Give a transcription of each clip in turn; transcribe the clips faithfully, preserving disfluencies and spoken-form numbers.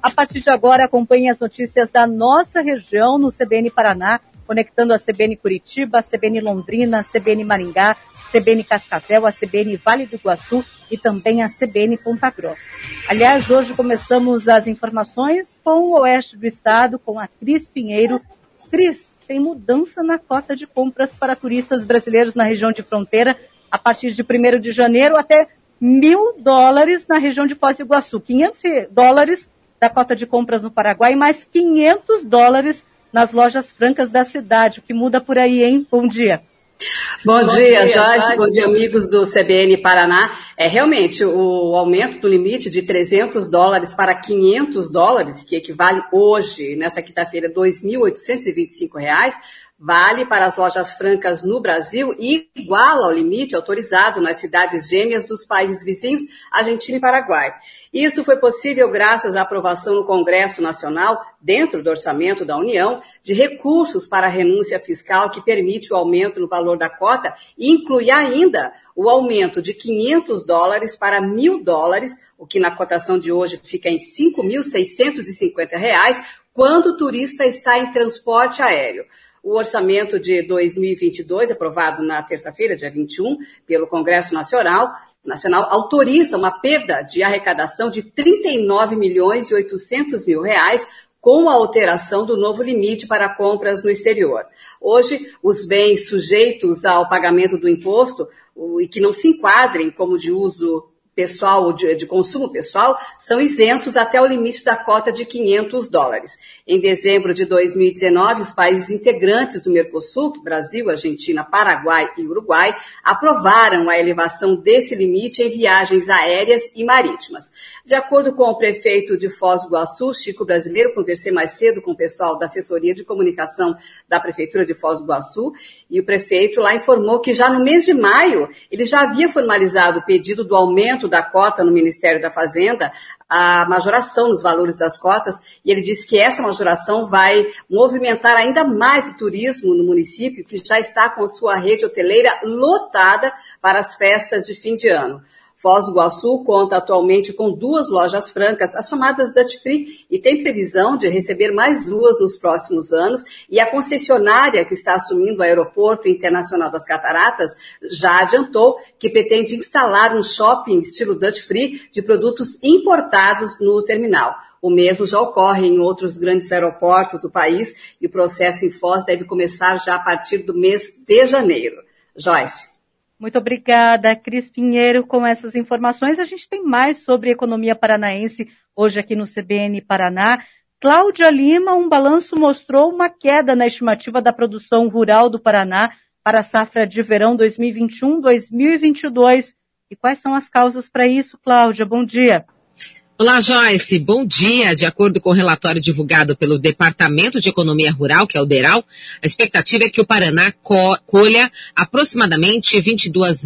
A partir de agora, acompanhe as notícias da nossa região no C B N Paraná, conectando a C B N Curitiba, a C B N Londrina, a C B N Maringá, C B N Cascavel, a C B N Vale do Iguaçu e também a C B N Ponta Grossa. Aliás, hoje começamos as informações com o oeste do estado, com a Cris Pinheiro. Cris, tem mudança na cota de compras para turistas brasileiros na região de fronteira, a partir de primeiro de janeiro até mil dólares na região de Foz do Iguaçu, quinhentos dólares da cota de compras no Paraguai, mais quinhentos dólares nas lojas francas da cidade. O que muda por aí, hein? Bom dia. Bom, Bom dia, dia Joyce. Joyce. Bom dia, amigos do C B N Paraná. É realmente o aumento do limite de trezentos dólares para quinhentos dólares, que equivale hoje, nessa quinta-feira, dois mil oitocentos e vinte e cinco reais, vale para as lojas francas no Brasil e iguala ao limite autorizado nas cidades gêmeas dos países vizinhos, Argentina e Paraguai. Isso foi possível graças à aprovação no Congresso Nacional, dentro do orçamento da União, de recursos para a renúncia fiscal que permite o aumento no valor da cota e inclui ainda o aumento de quinhentos dólares para mil dólares, o que na cotação de hoje fica em cinco mil seiscentos e cinquenta reais, quando o turista está em transporte aéreo. O orçamento de dois mil e vinte e dois, aprovado na terça-feira, dia vinte e um, pelo Congresso Nacional, Nacional, autoriza uma perda de arrecadação de trinta e nove milhões e oitocentos mil reais com a alteração do novo limite para compras no exterior. Hoje, os bens sujeitos ao pagamento do imposto e que não se enquadrem como de uso pessoal ou de, de consumo pessoal, são isentos até o limite da cota de quinhentos dólares. Em dezembro de dois mil e dezenove, os países integrantes do Mercosul, Brasil, Argentina, Paraguai e Uruguai, aprovaram a elevação desse limite em viagens aéreas e marítimas. De acordo com o prefeito de Foz do Iguaçu, Chico Brasileiro, conversei mais cedo com o pessoal da assessoria de comunicação da Prefeitura de Foz do Iguaçu, e o prefeito lá informou que já no mês de maio ele já havia formalizado o pedido do aumento da cota no Ministério da Fazenda, a majoração nos valores das cotas, e ele disse que essa majoração vai movimentar ainda mais o turismo no município, que já está com sua rede hoteleira lotada para as festas de fim de ano. Foz do Iguaçu conta atualmente com duas lojas francas, as chamadas Duty Free, e tem previsão de receber mais duas nos próximos anos, e a concessionária que está assumindo o Aeroporto Internacional das Cataratas já adiantou que pretende instalar um shopping estilo Duty Free de produtos importados no terminal. O mesmo já ocorre em outros grandes aeroportos do país, e o processo em Foz deve começar já a partir do mês de janeiro. Joyce. Muito obrigada, Cris Pinheiro, com essas informações. A gente tem mais sobre economia paranaense hoje aqui no C B N Paraná. Cláudia Lima, um balanço mostrou uma queda na estimativa da produção rural do Paraná para a safra de verão dois mil e vinte e um, dois mil e vinte e dois. E quais são as causas para isso, Cláudia? Bom dia. Olá, Joyce. Bom dia. De acordo com o relatório divulgado pelo Departamento de Economia Rural, que é o DERAL, a expectativa é que o Paraná co- colha aproximadamente vinte e dois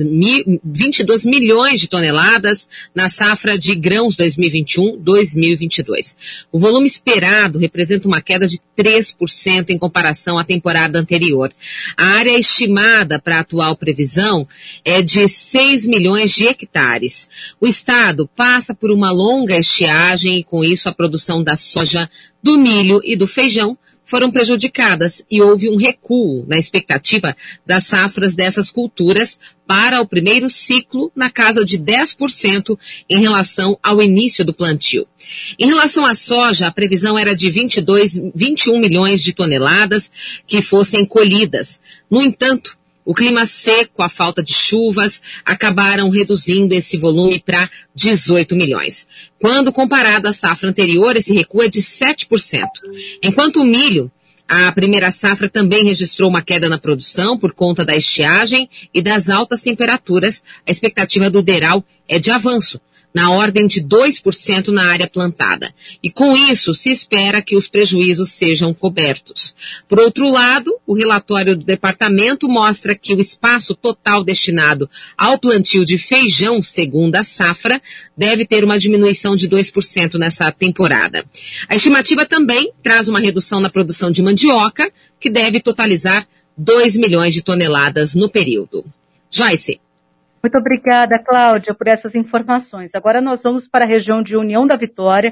milhões de toneladas na safra de grãos dois mil e vinte e um, dois mil e vinte e dois. O volume esperado representa uma queda de três por cento em comparação à temporada anterior. A área estimada para a atual previsão é de seis milhões de hectares. O estado passa por uma longa estiagem e, com isso, a produção da soja, do milho e do feijão foram prejudicadas e houve um recuo na expectativa das safras dessas culturas para o primeiro ciclo na casa de dez por cento em relação ao início do plantio. Em relação à soja, a previsão era de vinte e dois, vinte e um milhões de toneladas que fossem colhidas. No entanto, o clima seco, a falta de chuvas, acabaram reduzindo esse volume para dezoito milhões. Quando comparado à safra anterior, esse recuo é de sete por cento. Enquanto o milho, a primeira safra também registrou uma queda na produção por conta da estiagem e das altas temperaturas. A expectativa do DERAL é de avanço, na ordem de dois por cento na área plantada. E com isso, se espera que os prejuízos sejam cobertos. Por outro lado, o relatório do departamento mostra que o espaço total destinado ao plantio de feijão, segundo a safra, deve ter uma diminuição de dois por cento nessa temporada. A estimativa também traz uma redução na produção de mandioca, que deve totalizar dois milhões de toneladas no período. Joyce. Muito obrigada, Cláudia, por essas informações. Agora nós vamos para a região de União da Vitória,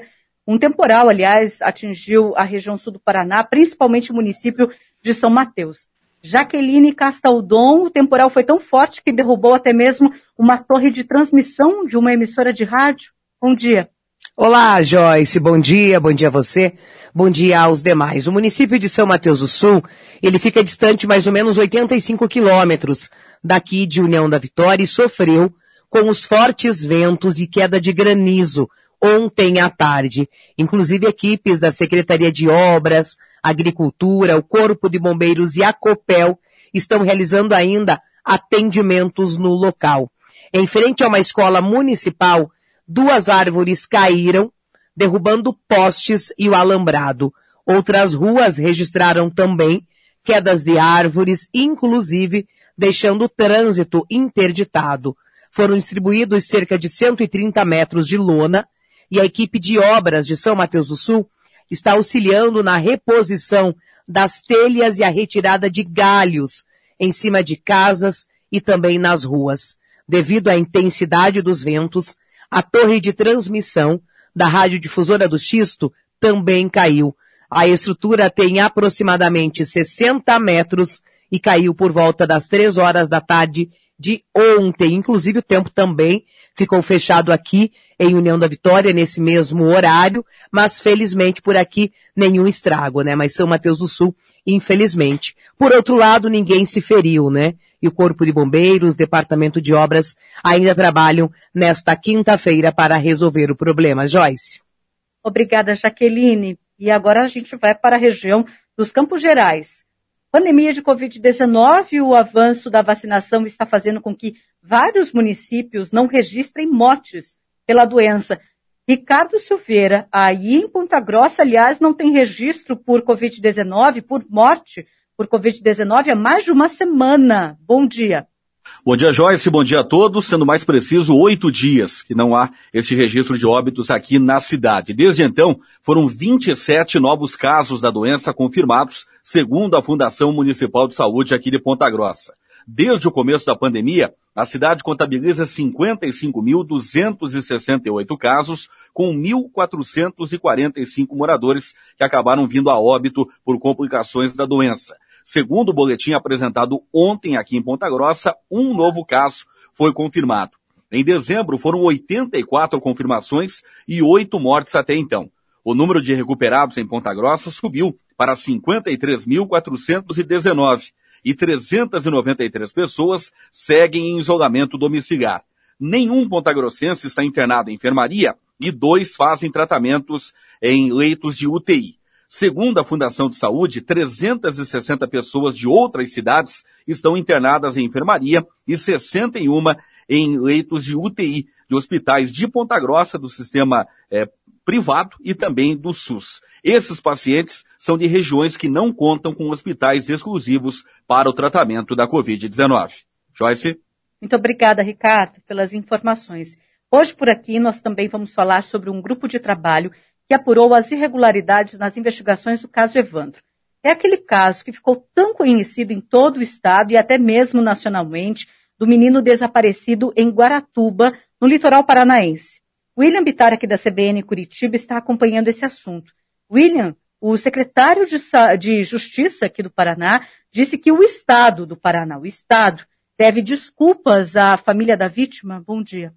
Um temporal, aliás, atingiu a região sul do Paraná, principalmente o município de São Mateus. Jaqueline Castaldon, o temporal foi tão forte que derrubou até mesmo uma torre de transmissão de uma emissora de rádio. Bom dia. Olá, Joyce, bom dia, bom dia a você, bom dia aos demais. O município de São Mateus do Sul, ele fica distante mais ou menos oitenta e cinco quilômetros daqui de União da Vitória e sofreu com os fortes ventos e queda de granizo ontem à tarde. Inclusive equipes da Secretaria de Obras, Agricultura, o Corpo de Bombeiros e a Copel estão realizando ainda atendimentos no local. Em frente a uma escola municipal, duas árvores caíram, derrubando postes e o alambrado. Outras ruas registraram também quedas de árvores, inclusive deixando o trânsito interditado. Foram distribuídos cerca de cento e trinta metros de lona e a equipe de obras de São Mateus do Sul está auxiliando na reposição das telhas e a retirada de galhos em cima de casas e também nas ruas. Devido à intensidade dos ventos, a torre de transmissão da radiodifusora do Xisto também caiu. A estrutura tem aproximadamente sessenta metros e caiu por volta das três horas da tarde de ontem. Inclusive o tempo também ficou fechado aqui em União da Vitória nesse mesmo horário, mas felizmente por aqui nenhum estrago, né? Mas São Mateus do Sul, infelizmente. Por outro lado, ninguém se feriu, né? E o Corpo de Bombeiros, Departamento de Obras, ainda trabalham nesta quinta-feira para resolver o problema. Joyce. Obrigada, Jaqueline. E agora a gente vai para a região dos Campos Gerais. Pandemia de covid dezenove e o avanço da vacinação está fazendo com que vários municípios não registrem mortes pela doença. Ricardo Silveira, aí em Ponta Grossa, aliás, não tem registro por covid dezenove, por morte por covid dezenove há mais de uma semana. Bom dia. Bom dia, Joyce. Bom dia a todos. Sendo mais preciso, oito dias que não há este registro de óbitos aqui na cidade. Desde então, foram vinte e sete novos casos da doença confirmados, segundo a Fundação Municipal de Saúde aqui de Ponta Grossa. Desde o começo da pandemia, a cidade contabiliza cinquenta e cinco mil duzentos e sessenta e oito casos, com mil quatrocentos e quarenta e cinco moradores que acabaram vindo a óbito por complicações da doença. Segundo o boletim apresentado ontem aqui em Ponta Grossa, um novo caso foi confirmado. Em dezembro, foram oitenta e quatro confirmações e oito mortes até então. O número de recuperados em Ponta Grossa subiu para cinquenta e três mil quatrocentos e dezenove e trezentas e noventa e três pessoas seguem em isolamento domiciliar. Nenhum pontagrossense está internado em enfermaria e dois fazem tratamentos em leitos de U T I. Segundo a Fundação de Saúde, trezentas e sessenta pessoas de outras cidades estão internadas em enfermaria e sessenta e uma em leitos de U T I de hospitais de Ponta Grossa, do sistema é, privado e também do SUS. Esses pacientes são de regiões que não contam com hospitais exclusivos para o tratamento da covid dezenove. Joyce? Muito obrigada, Ricardo, pelas informações. Hoje por aqui nós também vamos falar sobre um grupo de trabalho que apurou as irregularidades nas investigações do caso Evandro. É aquele caso que ficou tão conhecido em todo o estado e até mesmo nacionalmente, do menino desaparecido em Guaratuba, no litoral paranaense. William Bittar, aqui da C B N Curitiba, está acompanhando esse assunto. William, o secretário de, de Justiça aqui do Paraná, disse que o Estado do Paraná, o Estado, deve desculpas à família da vítima. Bom dia.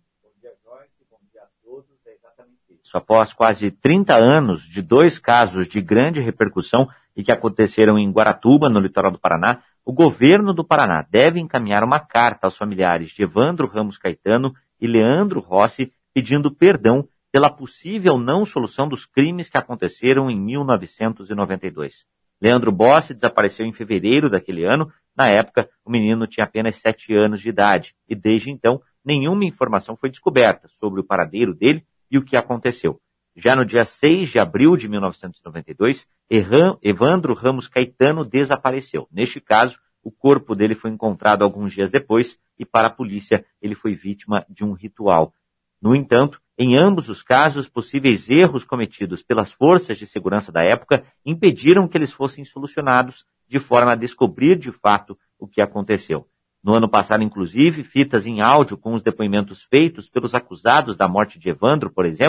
Após quase trinta anos de dois casos de grande repercussão e que aconteceram em Guaratuba, no litoral do Paraná, o governo do Paraná deve encaminhar uma carta aos familiares de Evandro Ramos Caetano e Leandro Rossi pedindo perdão pela possível não solução dos crimes que aconteceram em mil novecentos e noventa e dois. Leandro Bossi desapareceu em fevereiro daquele ano. Na época, o menino tinha apenas sete anos de idade e desde então nenhuma informação foi descoberta sobre o paradeiro dele e o que aconteceu. Já no dia seis de abril de mil novecentos e noventa e dois, Evandro Ramos Caetano desapareceu. Neste caso, o corpo dele foi encontrado alguns dias depois e, para a polícia, ele foi vítima de um ritual. No entanto, em ambos os casos, possíveis erros cometidos pelas forças de segurança da época impediram que eles fossem solucionados de forma a descobrir de fato o que aconteceu. No ano passado, inclusive, fitas em áudio com os depoimentos feitos pelos acusados da morte de Evandro, por exemplo,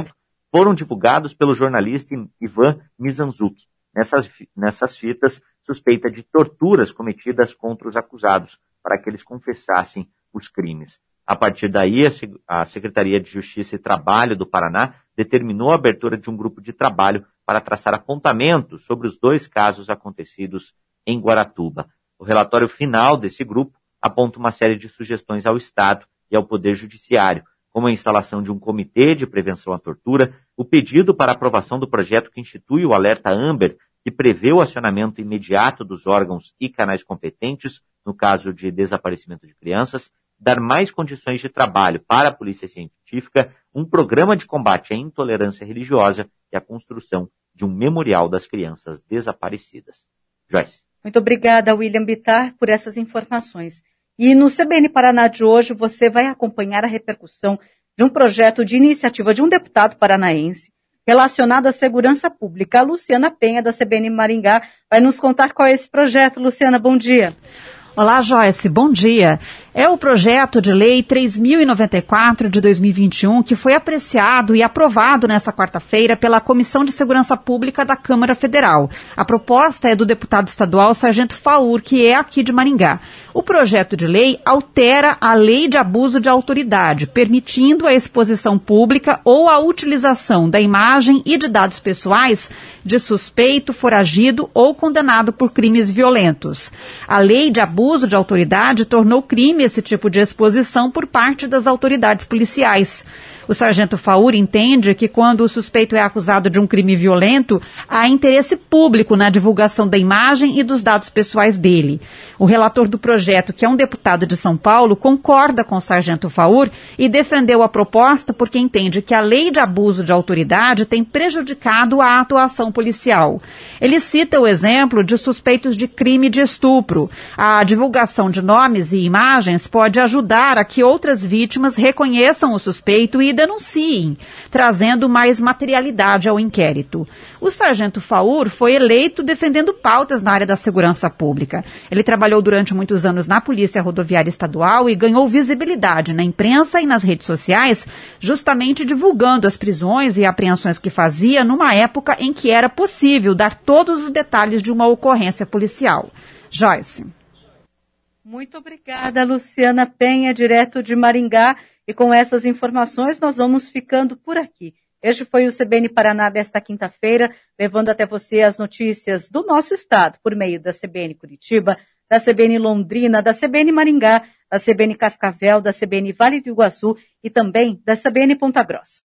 foram divulgados pelo jornalista Ivan Mizanzuki. Nessas, nessas fitas, suspeita de torturas cometidas contra os acusados, para que eles confessassem os crimes. A partir daí, a Secretaria de Justiça e Trabalho do Paraná determinou a abertura de um grupo de trabalho para traçar apontamentos sobre os dois casos acontecidos em Guaratuba. O relatório final desse grupo aponta uma série de sugestões ao Estado e ao Poder Judiciário, como a instalação de um comitê de prevenção à tortura, o pedido para aprovação do projeto que institui o alerta Amber, que prevê o acionamento imediato dos órgãos e canais competentes no caso de desaparecimento de crianças, dar mais condições de trabalho para a Polícia Científica, um programa de combate à intolerância religiosa e a construção de um memorial das crianças desaparecidas. Joyce. Muito obrigada, William Bittar, por essas informações. E no C B N Paraná de hoje, você vai acompanhar a repercussão de um projeto de iniciativa de um deputado paranaense relacionado à segurança pública. A Luciana Penha, da C B N Maringá, vai nos contar qual é esse projeto. Luciana, bom dia. Olá, Joyce, bom dia. É o projeto de lei três mil e noventa e quatro de dois mil e vinte e um que foi apreciado e aprovado nesta quarta-feira pela Comissão de Segurança Pública da Câmara Federal. A proposta é do deputado estadual Sargento Faur, que é aqui de Maringá. O projeto de lei altera a Lei de Abuso de Autoridade, permitindo a exposição pública ou a utilização da imagem e de dados pessoais de suspeito, foragido ou condenado por crimes violentos. A Lei de Abuso de Autoridade tornou crime esse tipo de exposição por parte das autoridades policiais. O sargento Faur entende que quando o suspeito é acusado de um crime violento, há interesse público na divulgação da imagem e dos dados pessoais dele. O relator do projeto, que é um deputado de São Paulo, concorda com o sargento Faur e defendeu a proposta porque entende que a lei de abuso de autoridade tem prejudicado a atuação policial. Ele cita o exemplo de suspeitos de crime de estupro. A divulgação de nomes e imagens pode ajudar a que outras vítimas reconheçam o suspeito e denunciem, trazendo mais materialidade ao inquérito. O sargento Faur foi eleito defendendo pautas na área da segurança pública. Ele trabalhou durante muitos anos na Polícia Rodoviária Estadual e ganhou visibilidade na imprensa e nas redes sociais, justamente divulgando as prisões e apreensões que fazia numa época em que era possível dar todos os detalhes de uma ocorrência policial. Joyce. Muito obrigada, Luciana Penha, direto de Maringá. E com essas informações, nós vamos ficando por aqui. Este foi o C B N Paraná desta quinta-feira, levando até você as notícias do nosso estado, por meio da C B N Curitiba, da C B N Londrina, da C B N Maringá, da C B N Cascavel, da C B N Vale do Iguaçu e também da C B N Ponta Grossa.